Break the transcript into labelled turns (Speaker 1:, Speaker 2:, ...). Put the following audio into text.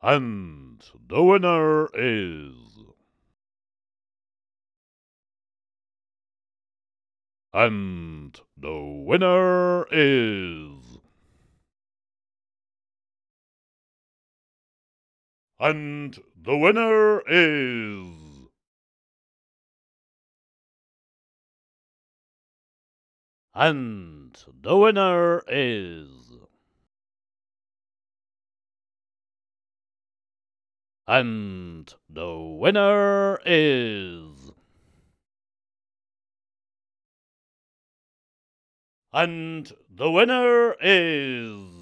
Speaker 1: And the winner is... And the winner is... And the winner is... And the winner is... And the winner is... And the winner is...